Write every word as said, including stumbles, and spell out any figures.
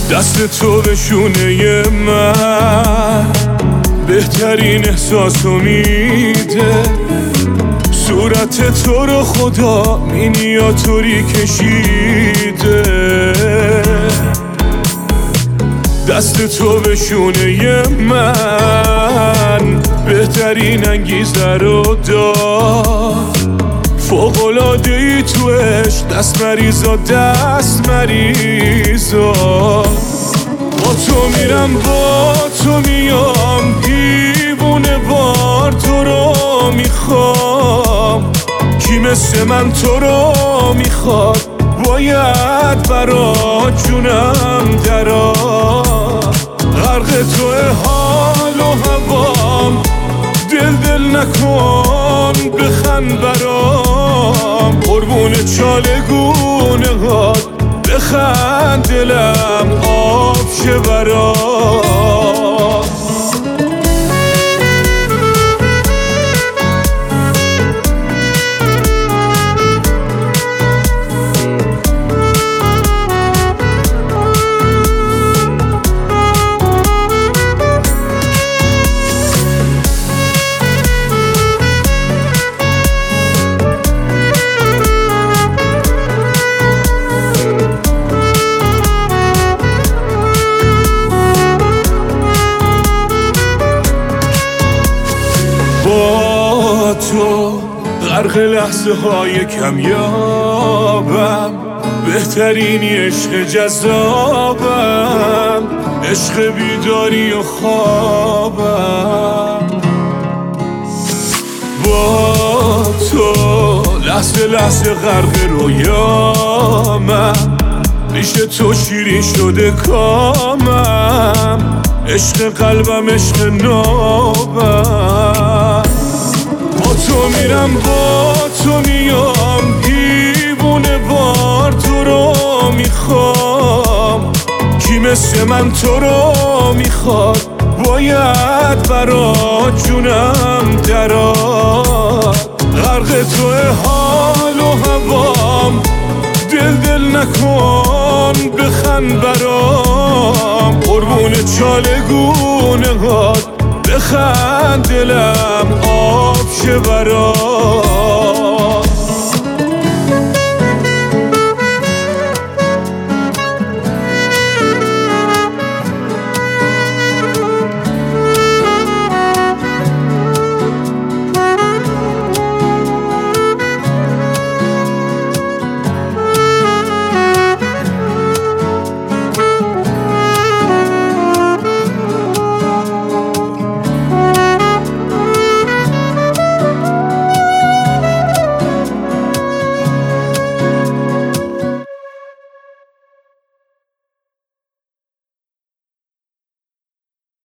دست تو به شونه من بهترین احساسو میده. صورت تو رو خدا مینیاتوری کشیده. دست تو به شونه من بهترین انگیزه رو داد. فوق‌العاده ای تو عشق، دست مریضا دست مریضا. با تو میرم با تو میام، دیوونه وار تو رو میخوام. کی مثل من تو رو میخواد، باید برات جونم درات. غرق توی حال و هوام، دل دل نکن بخند برام. قربون چالگونه هات بخند، دلم آب شه برات. با تو غرق لحظه های کمیابم، بهترینی عشق جذابم، عشق بیداری و خوابم. با تو لحظه لحظه غرق رویامم، ریش تو شیرین شده کامم، عشق قلبم عشق نابم. با تو میرم با تو میام، دیوونه وار تو رو میخوام. کی مثل من تو رو میخواد، باید برات جونم درات. غرق توی حال و هوام، دل دل نکن بخند برام. قربون چالگونه هات بخند، دلم آب شه برات.